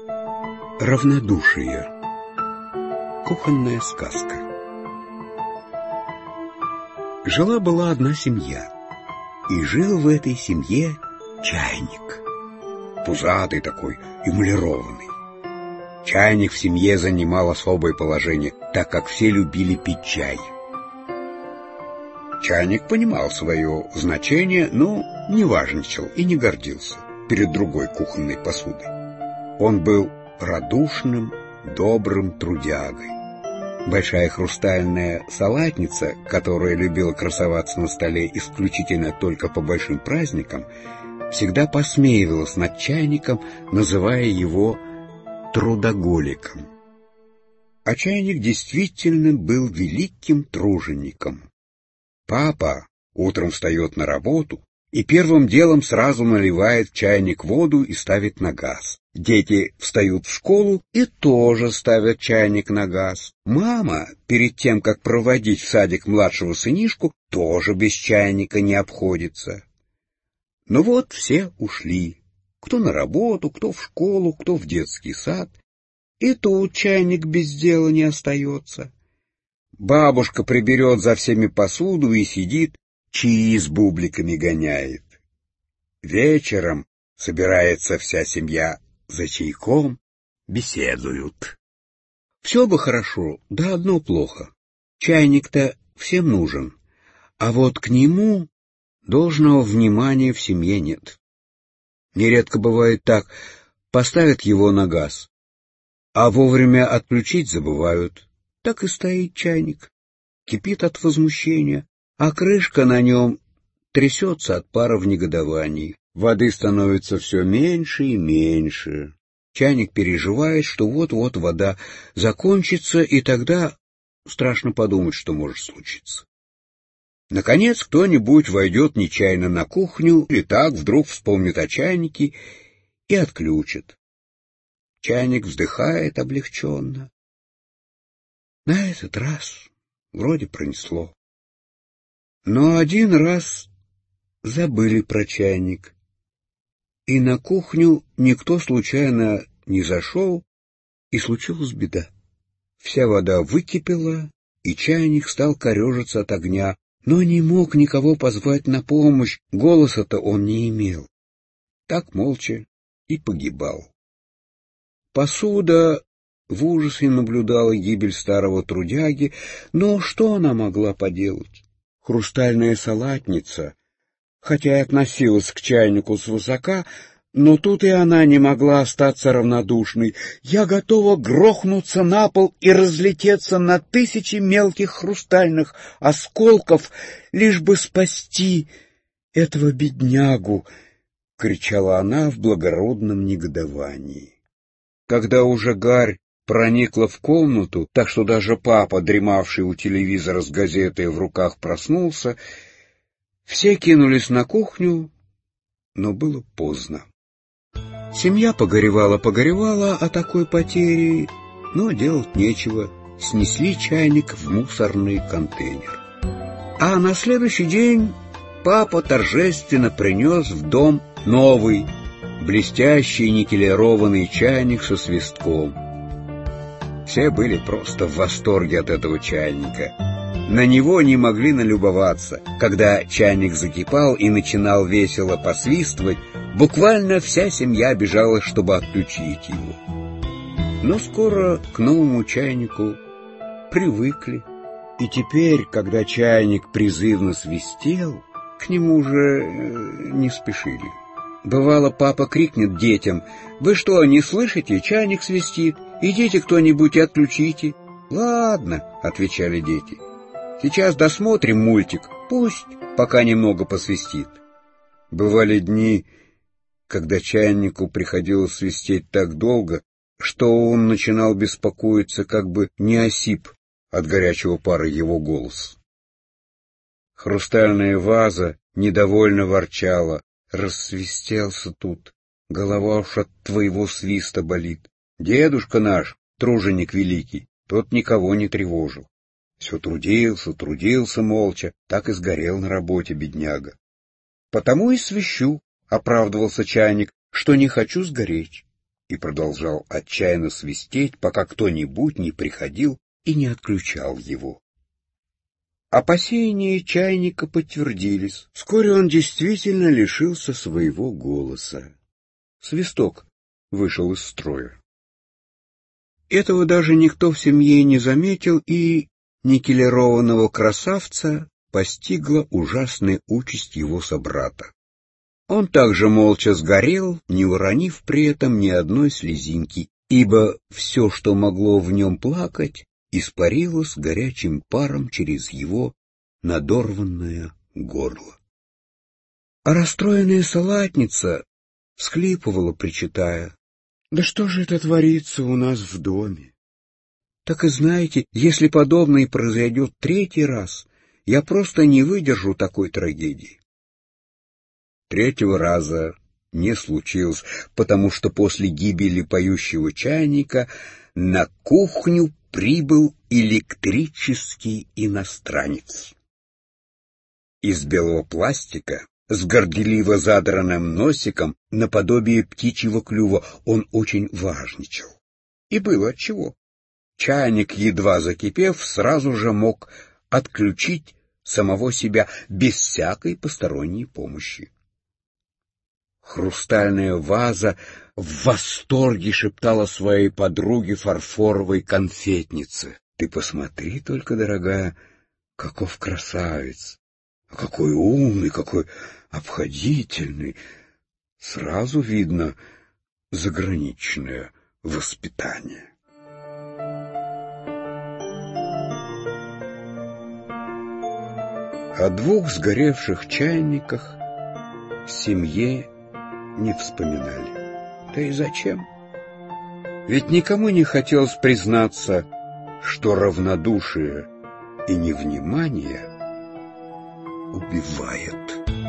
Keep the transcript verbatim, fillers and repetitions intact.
Равнодушие. Кухонная сказка. Жила-была одна семья, и жил в этой семье чайник. Пузатый такой, эмалированный. Чайник в семье занимал особое положение, так как все любили пить чай. Чайник понимал свое значение, но не важничал и не гордился перед другой кухонной посудой. Он был радушным, добрым трудягой. Большая хрустальная салатница, которая любила красоваться на столе исключительно только по большим праздникам, всегда посмеивалась над чайником, называя его трудоголиком. А чайник действительно был великим тружеником. Папа утром встает на работу и первым делом сразу наливает в чайник воду и ставит на газ. Дети встают в школу и тоже ставят чайник на газ. Мама, перед тем, как проводить в садик младшего сынишку, тоже без чайника не обходится. Ну вот все ушли. Кто на работу, кто в школу, кто в детский сад. И тут чайник без дела не остается. Бабушка приберет за всеми посуду и сидит, чаи с бубликами гоняет. Вечером собирается вся семья за чайком, беседуют. Все бы хорошо, да одно плохо. Чайник-то всем нужен, а вот к нему должного внимания в семье нет. Нередко бывает так, поставят его на газ, а вовремя отключить забывают. Так и стоит чайник, кипит от возмущения, а крышка на нем трясется от пара в негодовании. Воды становится все меньше и меньше. Чайник переживает, что вот-вот вода закончится, и тогда страшно подумать, что может случиться. Наконец кто-нибудь войдет нечаянно на кухню и так вдруг вспомнит о чайнике и отключит. Чайник вздыхает облегченно. На этот раз вроде пронесло. Но один раз забыли про чайник, и на кухню никто случайно не зашел, и случилась беда. Вся вода выкипела, и чайник стал корежиться от огня, но не мог никого позвать на помощь, голоса-то он не имел. Так молча и погибал. Посуда в ужасе наблюдала гибель старого трудяги, но что она могла поделать? Хрустальная салатница, хотя и относилась к чайнику свысока, но тут и она не могла остаться равнодушной. Я готова грохнуться на пол и разлететься на тысячи мелких хрустальных осколков, лишь бы спасти этого беднягу, — кричала она в благородном негодовании. Когда уже гарь проникла в комнату, так что даже папа, дремавший у телевизора с газетой в руках, проснулся, все кинулись на кухню, но было поздно. Семья погоревала-погоревала о такой потере, но делать нечего, снесли чайник в мусорный контейнер. А на следующий день папа торжественно принес в дом новый, блестящий никелированный чайник со свистком. Все были просто в восторге от этого чайника. На него не могли налюбоваться. Когда чайник закипал и начинал весело посвистывать, буквально вся семья бежала, чтобы отключить его. Но скоро к новому чайнику привыкли, и теперь, когда чайник призывно свистел, к нему уже не спешили. Бывало, папа крикнет детям: «Вы что, не слышите? Чайник свистит. Идите кто-нибудь и отключите». «Ладно», — отвечали дети, — «сейчас досмотрим мультик, пусть пока немного посвистит». Бывали дни, когда чайнику приходилось свистеть так долго, что он начинал беспокоиться, как бы не осип от горячего пара его голос. Хрустальная ваза недовольно ворчала: «Рассвистелся тут, голова уж от твоего свиста болит. Дедушка наш, труженик великий, тот никого не тревожил. Все трудился, трудился молча, так и сгорел на работе бедняга. Потому и свищу», — оправдывался чайник, — «что не хочу сгореть». и продолжал отчаянно свистеть, пока кто-нибудь не приходил и не отключал его. Опасения чайника подтвердились. Вскоре он действительно лишился своего голоса. Свисток вышел из строя. Этого даже никто в семье не заметил, и никелированного красавца постигла ужасная участь его собрата. Он также молча сгорел, не уронив при этом ни одной слезинки, ибо все, что могло в нем плакать, испарилось горячим паром через его надорванное горло. А расстроенная салатница всхлипывала, причитая: «Да что же это творится у нас в доме? Так и знаете, если подобное произойдет третий раз, я просто не выдержу такой трагедии». Третьего раза не случилось, потому что после гибели поющего чайника на кухню прибыл электрический иностранец. Из белого пластика, с горделиво задранным носиком, наподобие птичьего клюва, он очень важничал. И было отчего. Чайник, едва закипев, сразу же мог отключить самого себя без всякой посторонней помощи. Хрустальная ваза в восторге шептала своей подруге фарфоровой конфетнице: «Ты посмотри только, дорогая, каков красавец! Какой умный, какой обходительный! Сразу видно заграничное воспитание». О двух сгоревших чайниках в семье не вспоминали. Да и зачем? Ведь никому не хотелось признаться, что равнодушие и невнимание убивает.